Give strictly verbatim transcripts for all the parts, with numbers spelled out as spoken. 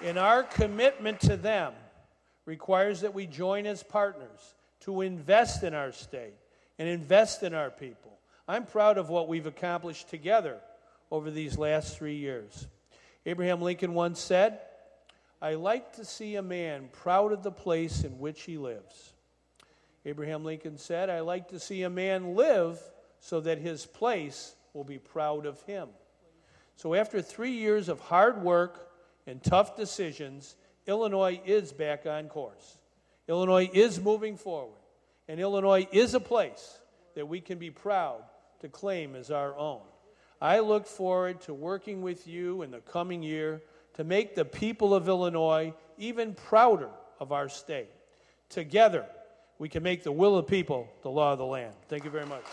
And our commitment to them requires that we join as partners to invest in our state and invest in our people. I'm proud of what we've accomplished together over these last three years. Abraham Lincoln once said, "I like to see a man proud of the place in which he lives." Abraham Lincoln said, "I like to see a man live so that his place will be proud of him." So after three years of hard work and tough decisions, Illinois is back on course. Illinois is moving forward. And Illinois is a place that we can be proud to claim as our own. I look forward to working with you in the coming year to make the people of Illinois even prouder of our state. Together, we can make the will of the people the law of the land. Thank you very much.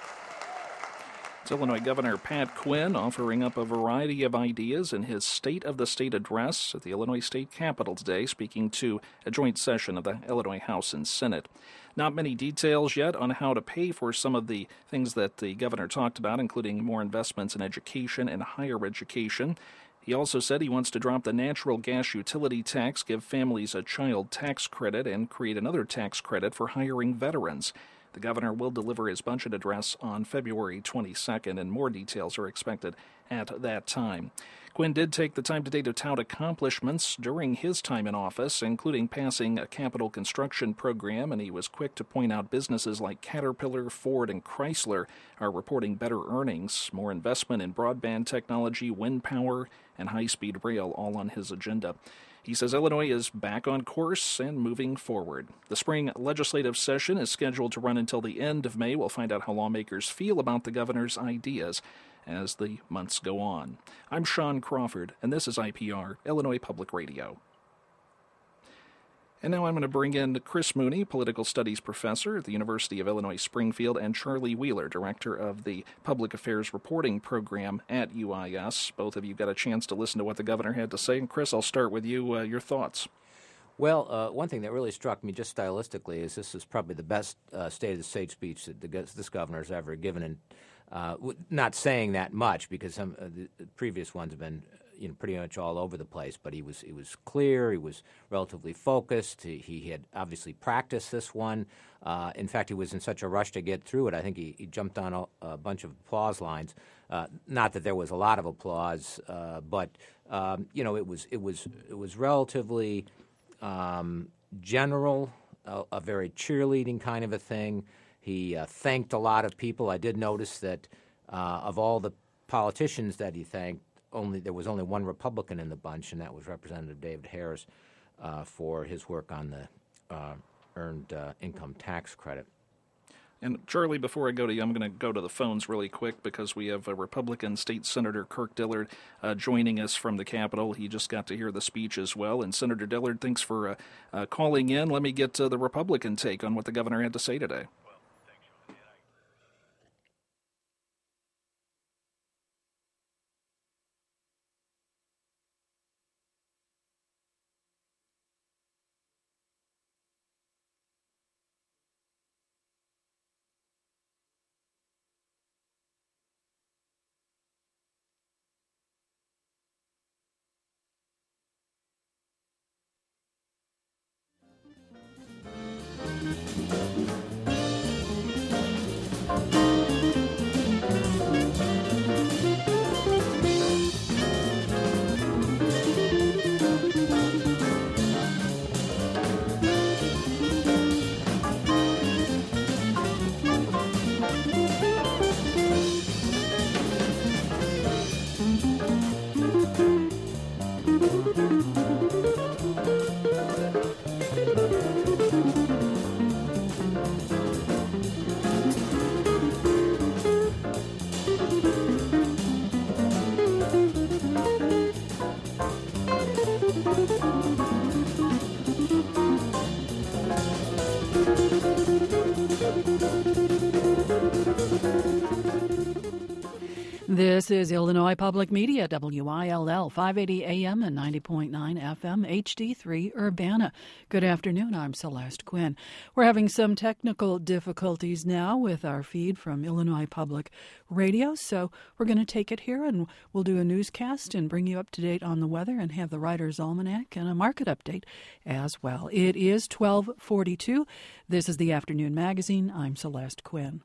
It's Illinois Governor Pat Quinn offering up a variety of ideas in his State of the State address at the Illinois State Capitol today, speaking to a joint session of the Illinois House and Senate. Not many details yet on how to pay for some of the things that the governor talked about, including more investments in education and higher education. He also said he wants to drop the natural gas utility tax, give families a child tax credit, and create another tax credit for hiring veterans. The governor will deliver his budget address on February twenty-second, and more details are expected at that time. Quinn did take the time today to tout accomplishments during his time in office, including passing a capital construction program, and he was quick to point out businesses like Caterpillar, Ford, and Chrysler are reporting better earnings, more investment in broadband technology, wind power, and high-speed rail, all on his agenda. He says Illinois is back on course and moving forward. The spring legislative session is scheduled to run until the end of May. We'll find out how lawmakers feel about the governor's ideas as the months go on. I'm Sean Crawford, and this is I P R, Illinois Public Radio. And now I'm going to bring in Chris Mooney, political studies professor at the University of Illinois Springfield, and Charlie Wheeler, director of the Public Affairs Reporting Program at U I S. Both of you got a chance to listen to what the governor had to say. And Chris, I'll start with you. Uh, your thoughts? Well, uh, one thing that really struck me just stylistically is this is probably the best uh, State of the State speech that the, this governor has ever given. And uh, not saying that much because some uh, the previous ones have been you know, pretty much all over the place, but he was he was clear, he was relatively focused, he, he had obviously practiced this one. Uh, in fact, he was in such a rush to get through it, I think he, he jumped on a, a bunch of applause lines. Uh, not that there was a lot of applause, uh, but um, you know, it was it was it was relatively um, general, a, a very cheerleading kind of a thing. He uh, thanked a lot of people. I did notice that uh, of all the politicians that he thanked, Only there was only one Republican in the bunch, and that was Representative David Harris uh, for his work on the uh, earned uh, income tax credit. And Charlie, before I go to you, I'm going to go to the phones really quick because we have a Republican State Senator Kirk Dillard uh, joining us from the Capitol. He just got to hear the speech as well. And Senator Dillard, thanks for uh, uh, calling in. Let me get uh, the Republican take on what the governor had to say today. This is Illinois Public Media, W I L L, five eighty A M and ninety point nine F M, H D three Urbana. Good afternoon, I'm Celeste Quinn. We're having some technical difficulties now with our feed from Illinois Public Radio, so we're going to take it here and we'll do a newscast and bring you up to date on the weather and have the Writer's Almanac and a market update as well. It is twelve forty-two. This is the Afternoon Magazine. I'm Celeste Quinn.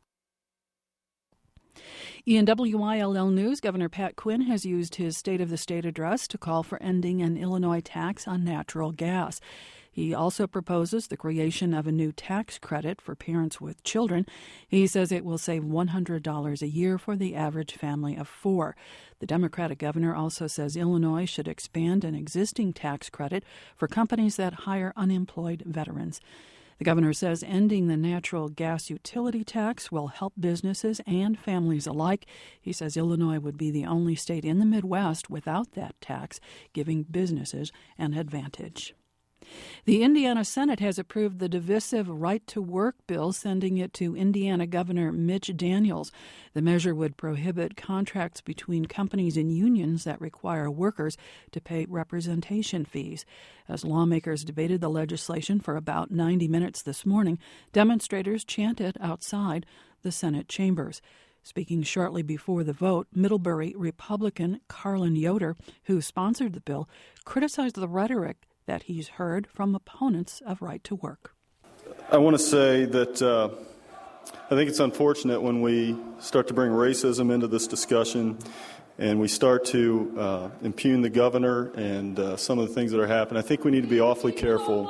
In W I L L News, Governor Pat Quinn has used his State of the State address to call for ending an Illinois tax on natural gas. He also proposes the creation of a new tax credit for parents with children. He says it will save one hundred dollars a year for the average family of four. The Democratic governor also says Illinois should expand an existing tax credit for companies that hire unemployed veterans. The governor says ending the natural gas utility tax will help businesses and families alike. He says Illinois would be the only state in the Midwest without that tax, giving businesses an advantage. The Indiana Senate has approved the divisive right-to-work bill, sending it to Indiana Governor Mitch Daniels. The measure would prohibit contracts between companies and unions that require workers to pay representation fees. As lawmakers debated the legislation for about ninety minutes this morning, demonstrators chanted outside the Senate chambers. Speaking shortly before the vote, Middlebury Republican Carlin Yoder, who sponsored the bill, criticized the rhetoric that he's heard from opponents of right to work. I want to say that uh, I think it's unfortunate when we start to bring racism into this discussion and we start to uh, impugn the governor and uh, some of the things that are happening. I think we need to be awfully careful.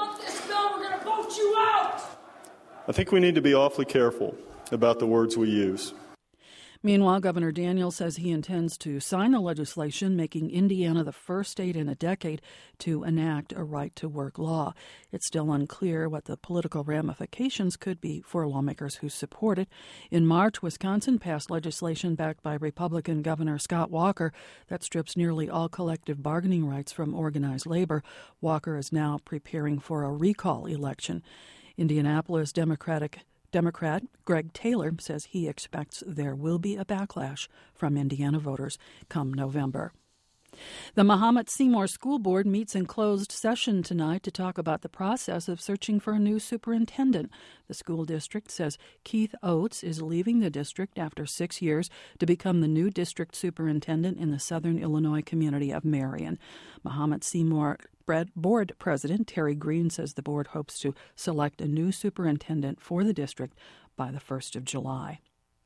I think we need to be awfully careful about the words we use. Meanwhile, Governor Daniels says he intends to sign the legislation, making Indiana the first state in a decade to enact a right-to-work law. It's still unclear what the political ramifications could be for lawmakers who support it. In March, Wisconsin passed legislation backed by Republican Governor Scott Walker that strips nearly all collective bargaining rights from organized labor. Walker is now preparing for a recall election. Indianapolis Democratic Democrat Greg Taylor says he expects there will be a backlash from Indiana voters come November. The Mahomet Seymour School Board meets in closed session tonight to talk about the process of searching for a new superintendent. The school district says Keith Oates is leaving the district after six years to become the new district superintendent in the southern Illinois community of Marion. Mahomet Seymour Board President Terry Green says the board hopes to select a new superintendent for the district by the first of July.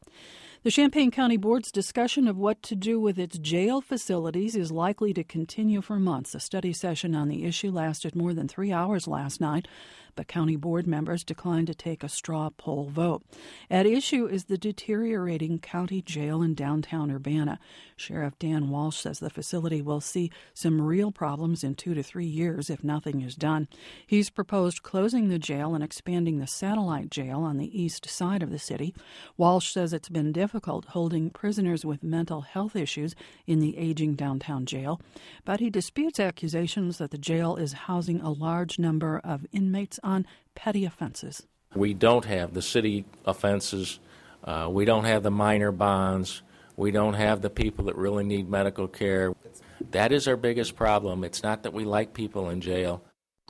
The Champaign County Board's discussion of what to do with its jail facilities is likely to continue for months. A study session on the issue lasted more than three hours last night, but county board members declined to take a straw poll vote. At issue is the deteriorating county jail in downtown Urbana. Sheriff Dan Walsh says the facility will see some real problems in two to three years if nothing is done. He's proposed closing the jail and expanding the satellite jail on the east side of the city. Walsh says it's been difficult holding prisoners with mental health issues in the aging downtown jail, but he disputes accusations that the jail is housing a large number of inmates on petty offenses. We don't have the city offenses. Uh, we don't have the minor bonds. We don't have the people that really need medical care. That is our biggest problem. It's not that we like people in jail.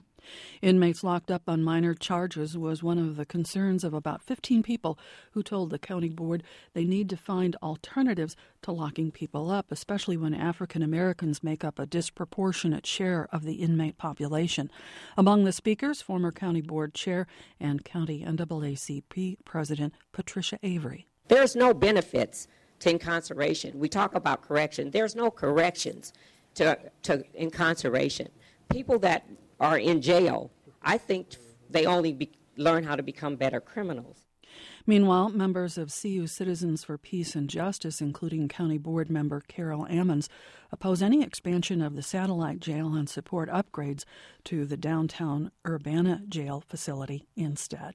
Inmates locked up on minor charges was one of the concerns of about fifteen people who told the county board they need to find alternatives to locking people up, especially when African Americans make up a disproportionate share of the inmate population. Among the speakers, former county board chair and county N double A C P president Patricia Avery. There's no benefits to incarceration. We talk about correction. There's no corrections to, to incarceration. People that are in jail, I think they only be, learn how to become better criminals. Meanwhile, members of C U Citizens for Peace and Justice, including County Board member Carol Ammons, oppose any expansion of the satellite jail and support upgrades to the downtown Urbana jail facility instead.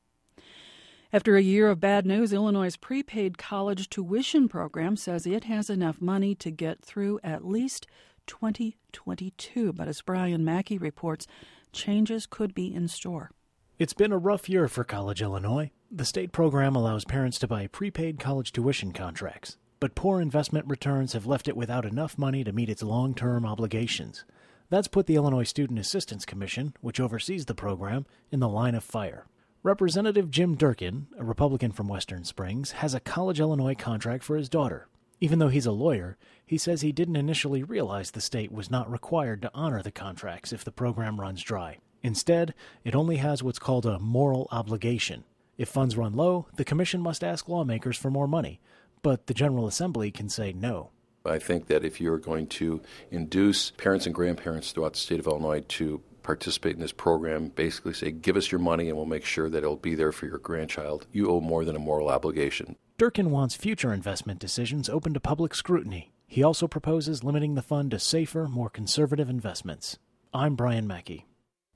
After a year of bad news, Illinois' prepaid college tuition program says it has enough money to get through at least twenty twenty-two. But as Brian Mackey reports, changes could be in store. It's been a rough year for College Illinois. The state program allows parents to buy prepaid college tuition contracts. but poor investment returns have left it without enough money to meet its long-term obligations. That's put the Illinois Student Assistance Commission, which oversees the program, in the line of fire. Representative Jim Durkin, a Republican from Western Springs, has a College Illinois contract for his daughter. Even though he's a lawyer, he says he didn't initially realize the state was not required to honor the contracts if the program runs dry. Instead, it only has what's called a moral obligation. If funds run low, the commission must ask lawmakers for more money, but the General Assembly can say no. I think that if you're going to induce parents and grandparents throughout the state of Illinois to participate in this program, basically say, give us your money and we'll make sure that it'll be there for your grandchild, you owe more than a moral obligation. Durkin wants future investment decisions open to public scrutiny. He also proposes limiting the fund to safer, more conservative investments. I'm Brian Mackey.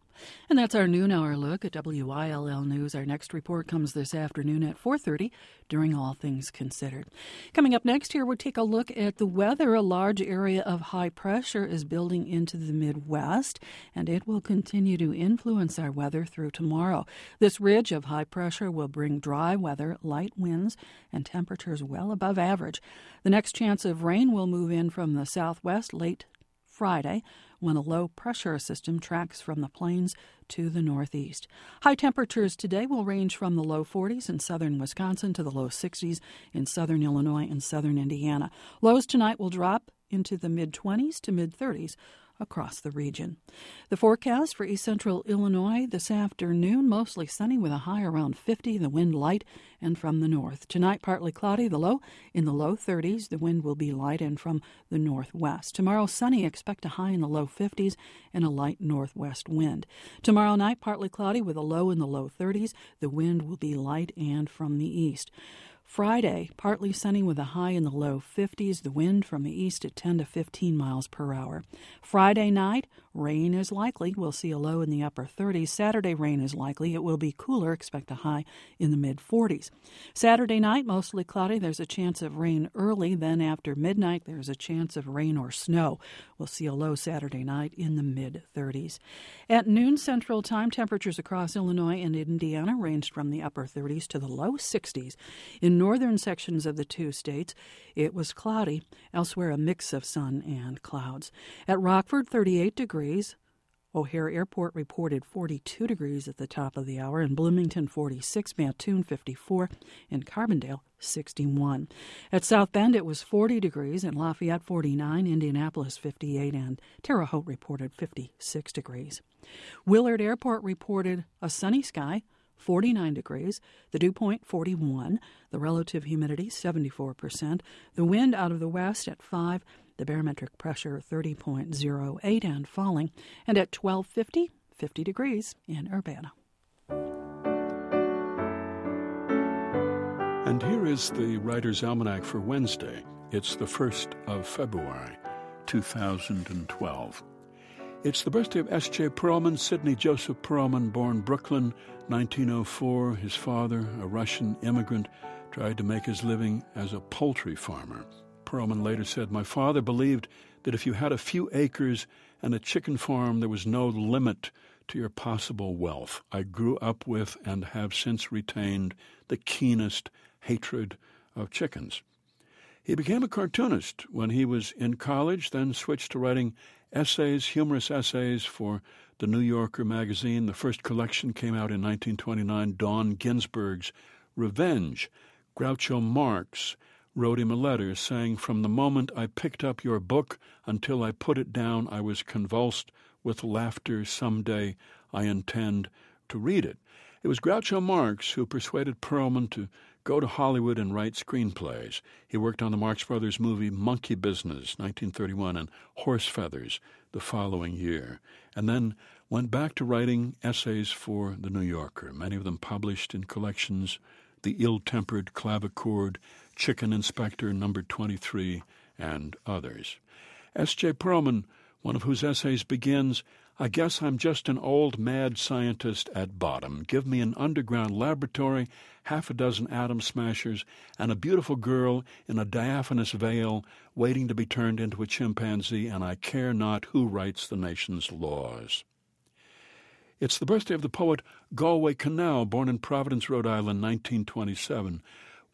And that's our noon hour look at W I L L News. Our next report comes this afternoon at four thirty during All Things Considered. Coming up next here, we'll take a look at the weather. A large area of high pressure is building into the Midwest, and it will continue to influence our weather through tomorrow. This ridge of high pressure will bring dry weather, light winds, and temperatures well above average. The next chance of rain will move in from the southwest late Friday, when a low-pressure system tracks from the plains to the northeast. High temperatures today will range from the low forties in southern Wisconsin to the low sixties in southern Illinois and southern Indiana. Lows tonight will drop into the mid-twenties to mid-thirties across the region. The forecast for east central Illinois this afternoon, mostly sunny with a high around fifty, the wind light and from the north. Tonight, partly cloudy, the low in the low thirties. The wind will be light and from the northwest. Tomorrow, sunny, expect a high in the low fifties and a light northwest wind. Tomorrow night, partly cloudy with a low in the low thirties. The wind will be light and from the east. Friday, partly sunny with a high in the low fifties, the wind from the east at ten to fifteen miles per hour. Friday night, rain is likely. We'll see a low in the upper thirties. Saturday, rain is likely. It will be cooler. Expect a high in the mid-forties. Saturday night, mostly cloudy. There's a chance of rain early. Then after midnight, there's a chance of rain or snow. We'll see a low Saturday night in the mid-thirties. At noon Central Time, temperatures across Illinois and Indiana ranged from the upper thirties to the low sixties. In northern sections of the two states, it was cloudy. Elsewhere, a mix of sun and clouds. At Rockford, thirty-eight degrees. O'Hare Airport reported forty-two degrees at the top of the hour. In Bloomington, forty-six. Mattoon, fifty-four. In Carbondale, sixty-one. At South Bend, it was forty degrees. In Lafayette, forty-nine. Indianapolis, fifty-eight. And Terre Haute reported fifty-six degrees. Willard Airport reported a sunny sky, forty-nine degrees. The dew point, forty-one. The relative humidity, seventy-four percent. The wind out of the west at five. The barometric pressure, thirty point zero eight and falling. And at twelve fifty, fifty degrees in Urbana. And here is the Writer's Almanac for Wednesday. It's the first of February, two thousand twelve. It's the birthday of S J Perelman, Sidney Joseph Perelman, born Brooklyn, nineteen oh four. His father, a Russian immigrant, tried to make his living as a poultry farmer. Perelman later said, "My father believed that if you had a few acres and a chicken farm, there was no limit to your possible wealth. I grew up with and have since retained the keenest hatred of chickens." He became a cartoonist when he was in college, then switched to writing essays, humorous essays for the New Yorker magazine. The first collection came out in nineteen twenty-nine, Dawn Ginsburg's Revenge. Groucho Marx wrote him a letter saying, "From the moment I picked up your book until I put it down, I was convulsed with laughter. Someday I intend to read it." It was Groucho Marx who persuaded Perelman to go to Hollywood and write screenplays. He worked on the Marx Brothers movie Monkey Business, nineteen thirty-one, and Horse Feathers the following year, and then went back to writing essays for The New Yorker, many of them published in collections The Ill-Tempered Clavichord, Chicken Inspector Number twenty-three, and others. S J Perelman, one of whose essays begins, "I guess I'm just an old mad scientist at bottom. Give me an underground laboratory, half a dozen atom smashers, and a beautiful girl in a diaphanous veil waiting to be turned into a chimpanzee, and I care not who writes the nation's laws." It's the birthday of the poet Galway Kinnell, born in Providence, Rhode Island, nineteen twenty-seven.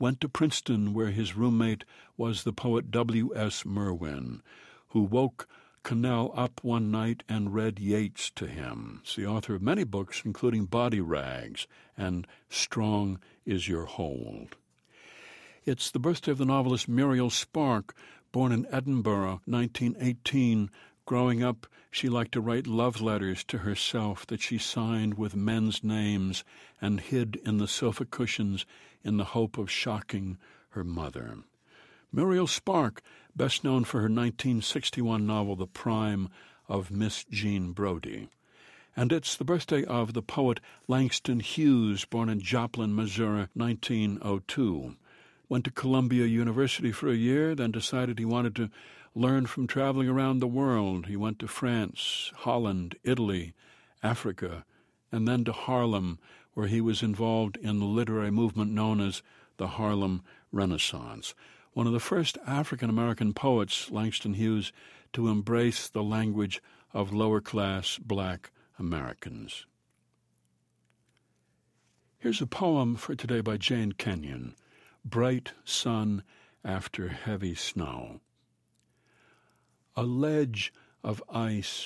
went to Princeton, where his roommate was the poet W S Merwin, who woke Connell up one night and read Yeats to him. He's the author of many books, including Body Rags and Strong Is Your Hold. It's the birthday of the novelist Muriel Spark, born in Edinburgh, nineteen eighteen. Growing up, she liked to write love letters to herself that she signed with men's names and hid in the sofa cushions in the hope of shocking her mother. Muriel Spark, best known for her nineteen sixty-one novel The Prime of Miss Jean Brodie. And it's the birthday of the poet Langston Hughes, born in Joplin, Missouri, nineteen oh two. Went to Columbia University for a year, then decided he wanted to learn from traveling around the world. He went to France, Holland, Italy, Africa, and then to Harlem, where he was involved in the literary movement known as the Harlem Renaissance. One of the first African-American poets, Langston Hughes, to embrace the language of lower-class black Americans. Here's a poem for today by Jane Kenyon, Bright Sun After Heavy Snow. A ledge of ice